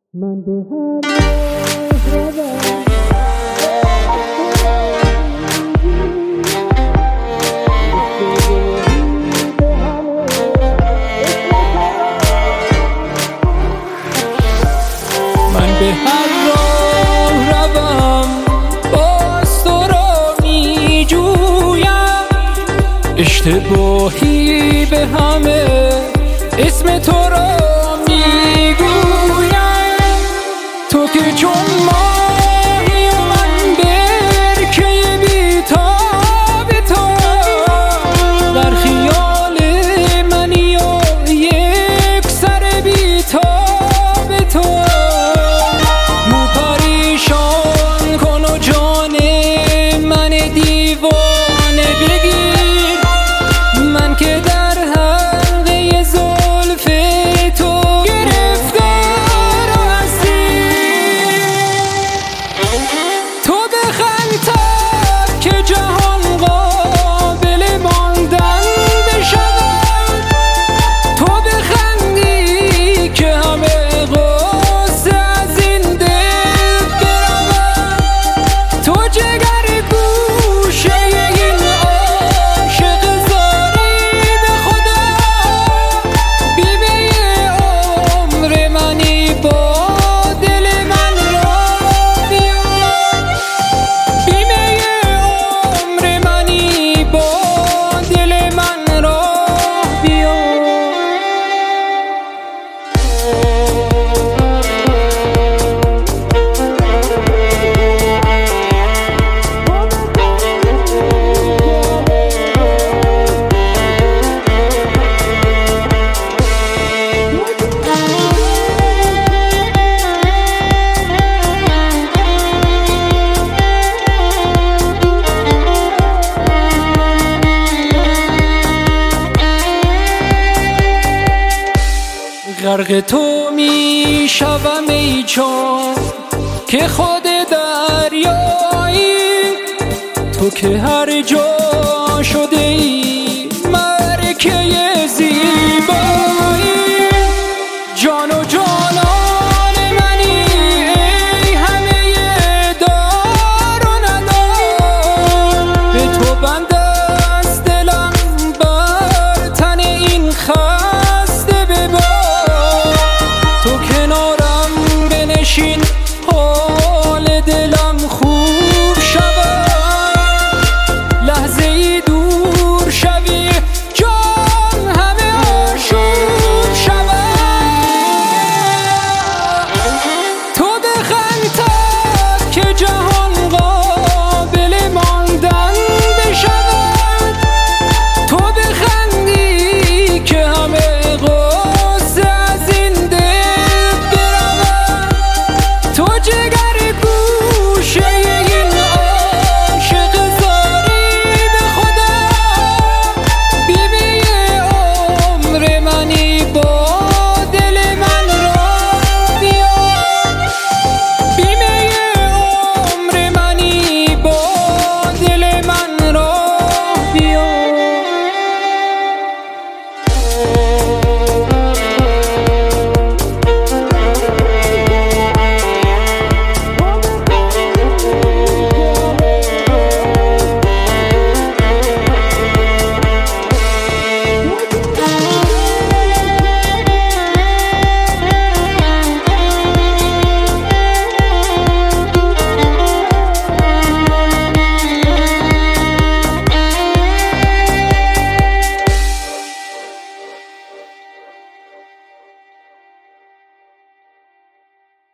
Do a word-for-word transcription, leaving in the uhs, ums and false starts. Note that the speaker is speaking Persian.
من به هر راه روم من به هر راه روم باز تو را می جویم، اشتباهی به همه اسم تو را می گویم. تو که چون ماهی و من برکه بی‌تاب تو، در خیال منی و یک سر بی‌تاب تو. مو پریشان کن و جان من دیوانه بگیر، من که در حلقه زلف تو گرفتار هستی. تو بخند تا که جهان قابل ماندن بشود، تو بخندی که همه غصه از این دل برود. تو جگر گوشه این عاشق زاری به خدا، بیمه عمر منی با دل من راه بیا، بیمه عمر منی با دل من راه بیا. غرق تو می شوم ای جان که خود دریایی، تو که هر جا شده ای مرکه